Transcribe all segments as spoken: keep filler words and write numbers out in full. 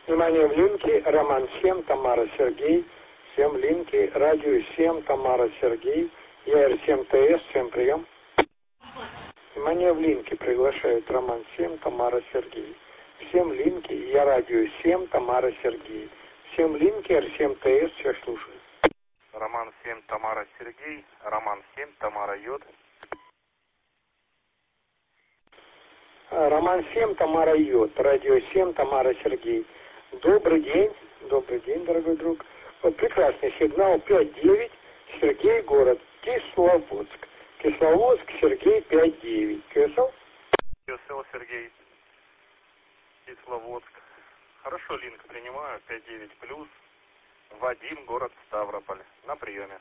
Внимание, в линке Роман семь, Тамара Сергей. Всем линки, радио семь, Тамара Сергей. Я Р семь Т С, всем прием. Внимание, в линке приглашают Роман семь, Тамара Сергей. Всем линки, я радио семь, Тамара Сергей. Всем линки, Р семь Т С, всех слушаю. Роман семь, Тамара Сергей. Роман семь, Тамара Йод. Роман семь, Тамара Йод. Радио семь, Тамара Сергей. Добрый день. Добрый день, дорогой друг. Вот прекрасный сигнал пять девять. Сергей, город Кисловодск. Кисловодск, Сергей, пять девять. КСЛ? КСЛ, Сергей. Кисловодск. Хорошо, линк принимаю. пять девять плюс. Вадим, город Ставрополь. На приеме.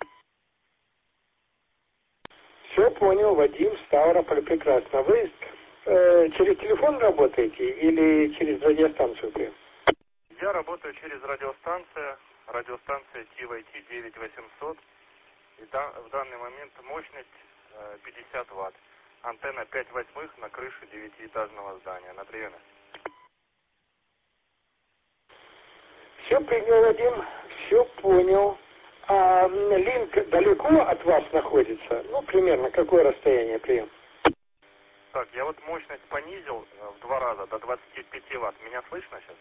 Все понял, Вадим, Ставрополь, прекрасно. Вы э, через телефон работаете или через радиостанцию? Я работаю через радиостанцию. Радиостанция Ти В Ти девять восемьсот. И да, в данный момент мощность э, пятьдесят ватт. Антенна пять восьмых на крыше девятиэтажного здания. На приеме. Все принял, Вадим, все понял. А линк далеко от вас находится? Ну, примерно, какое расстояние прием? Так, я вот мощность понизил в два раза, до двадцати пяти ватт. Меня слышно сейчас?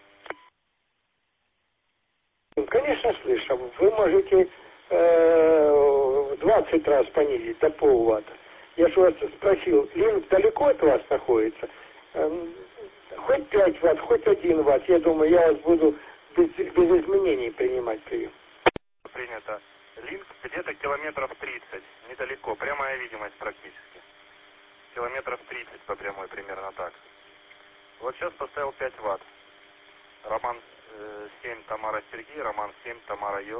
Конечно, слышу. Вы можете э, в двадцать раз понизить до полватта. Я же вас спросил, линк далеко от вас находится? Э, хоть пять ватт, хоть один ватт. Я думаю, я вас буду без, без изменений принимать прием. Принято. Линк где-то километров тридцать. Недалеко. Прямая видимость практически. Километров тридцать по прямой, примерно так. Вот сейчас поставил пять ватт. Роман э, семь, Тамара Сергей. Роман семь, Тамара Йод.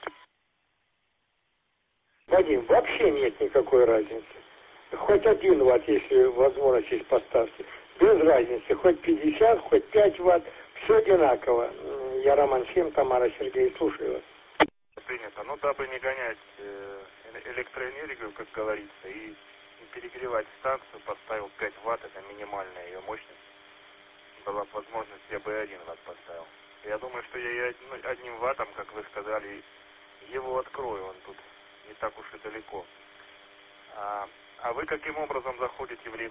Вадим, вообще нет никакой разницы. Хоть один ватт, если возможность есть, поставьте. Без разницы. Хоть пятьдесят, хоть пять ватт. Все одинаково. Я Роман семь, Тамара Сергей. Слушаю вас. Принято. Ну, дабы не гонять э, электроэнергию, как говорится, и не перегревать станцию, поставил пять ватт. Это минимальная ее мощность. Была бы возможность, я бы и один ватт поставил. Я думаю, что я и одним ваттом, как вы сказали, его открою. Он тут не так уж и далеко. А, а вы каким образом заходите в линк?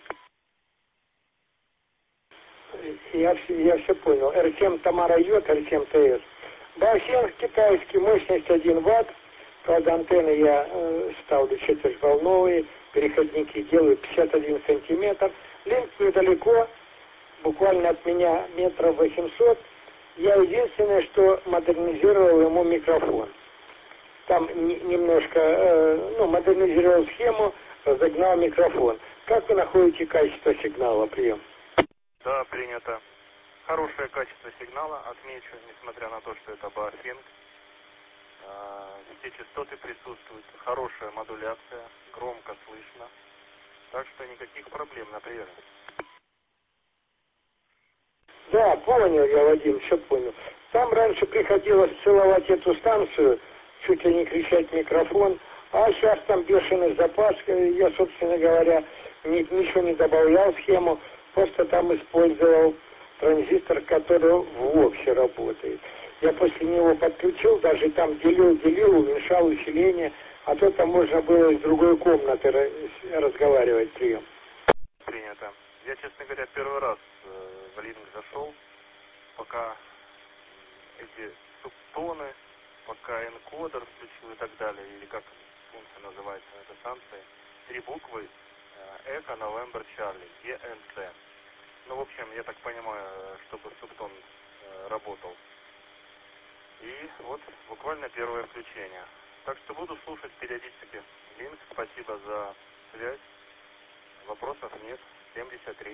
Я все, я все понял. Р семь Тамара Йод, Р семь Т С. Бассейн китайский, мощность один ватт. Правда, антенны я э, ставлю четвертьволновые. Переходники делаю пятьдесят один сантиметр. Линк недалеко. Буквально от меня метров восемьсот. Я единственное, что модернизировал ему микрофон. Там немножко, э, ну, модернизировал схему, разогнал микрофон. Как вы находите качество сигнала, прием? Да, принято. Хорошее качество сигнала, отмечу, несмотря на то, что это бассейн. А, все частоты присутствуют. Хорошая модуляция, громко слышно. Так что никаких проблем на приеме. Да, понял я, Вадим, все понял. Там раньше приходилось целовать эту станцию, чуть ли не кричать в микрофон, а сейчас там бешеный запас. Я, собственно говоря, ни, ничего не добавлял в схему, просто там использовал транзистор, который в воксе работает. Я после него подключил, даже там делил-делил, уменьшал усиление, а то там можно было из другой комнаты разговаривать прием. Принято. Я, честно говоря, первый раз э, в линк зашел, пока эти субтоны, пока энкодер включил и так далее, или как функция называется на этой станции, три буквы э, Эко, Новембер, Чарли, Е Н Ц. Ну, в общем, я так понимаю, чтобы субтон э, работал. И вот буквально первое включение. Так что буду слушать периодически линк. Спасибо за связь. Вопросов нет. семьдесят три.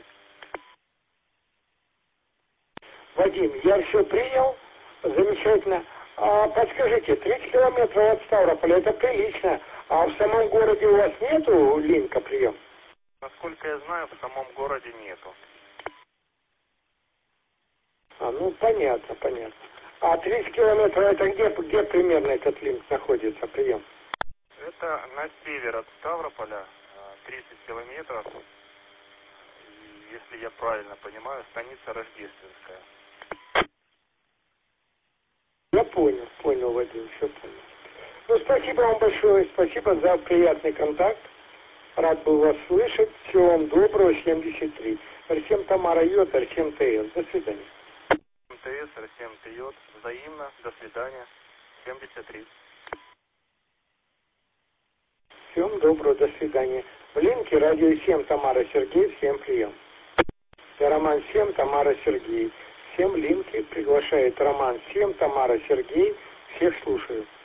Вадим, я все принял. Замечательно. А подскажите, тридцать километров от Ставрополя, это прилично. А в самом городе у вас нету линка прием? Насколько я знаю, в самом городе нету. А, ну понятно, понятно. А тридцать километров это где, где примерно этот линк находится, прием? Это на север от Ставрополя, тридцать километров. Если я правильно понимаю, станица Рождественская. понял, понял, Вадим, все понял. Ну, спасибо вам большое, спасибо за приятный контакт. Рад был вас слышать. Всего вам доброго, семьдесят три. Арсем Тамара Йод, Арсем ТС. До свидания. МТС, Арсем Йод. Взаимно. До свидания. семьдесят три. Всем доброго, до свидания. В линке радио семь Тамара Сергей. Всем прием. Я Роман семь, Тамара Сергей. Всем линки приглашает Роман семь, Тамара Сергей. Всех слушаю.